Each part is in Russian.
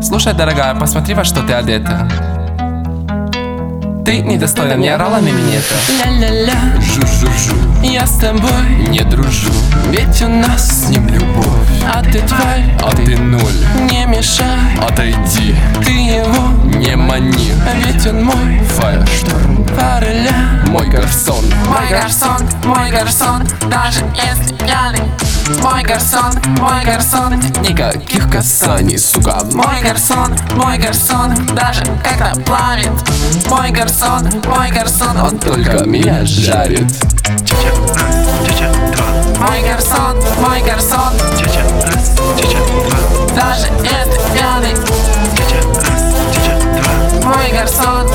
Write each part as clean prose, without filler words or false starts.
Слушай, дорогая, посмотри, во что ты одета. Ты недостойна, не орала на минета. Ля-ля-ля, Жу-жу-жу, я с тобой, не дружу, ведь у нас с ним любовь. а ты тварь, А ты ноль, не мешай, отойди, ты его, не мани. ведь он мой Фаершторм, фореля. мой гарсон. Мой гарсон, даже если пьяный. Мой гарсон, Никаких касаний, сука. мой гарсон, даже когда плавит. Мой гарсон, Он только меня жарит. мой гарсон, даже если пьяный. Мой гарсон,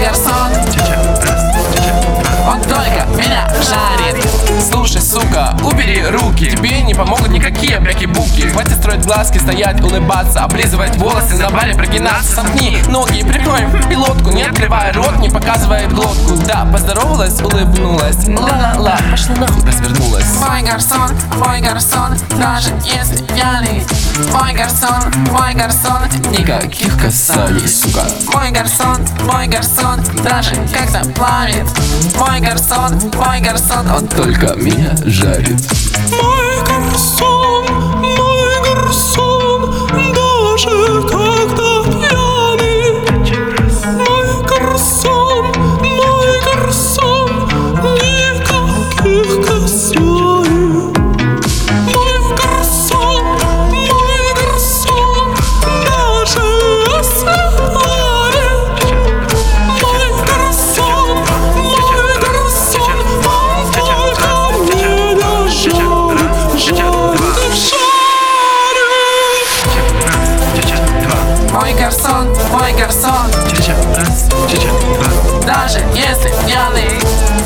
он только меня жарит. Слушай, сука, убери руки. Тебе не помогут никакие бляки-буки. Хватит строить глазки, стоять, улыбаться, облизывать волосы, на баре прогинаться. Сомкни ноги, прикрой пилотку, не открывай рот, не показывай глотку. Да, поздоровалась, улыбнулась, ла-ла-ла, пошла нахуй, развернулась. Мой гарсон, даже если пьяный. Мой гарсон, Никаких касаний, сука. мой гарсон, даже когда плавит. Мой гарсон, Он только меня жарит. мой гарсон, даже когда пьяный. Мой гарсон, никаких касаний. Мой гарсон, даже если парит. Мой гарсон, он только меня жарит. Мой гарсон, даже если пьяный.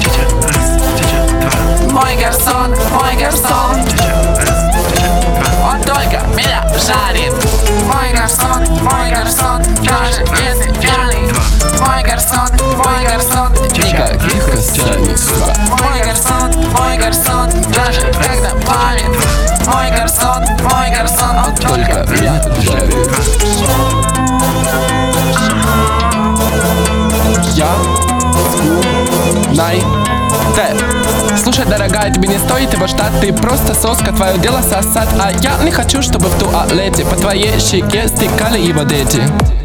Мой гарсон, он только меня жарит. Мой гарсон, даже если пьяный. Мой гарсон, Никаких касаний, сука. мой гарсон, даже когда плавит. Мой гарсон, он Только меня жарит. Я Най Т. Слушай, дорогая, тебе не стоит его ждать. Ты просто соска, твое дело сосать. А я не хочу, чтобы в туалете по твоей щеке стекали его дети.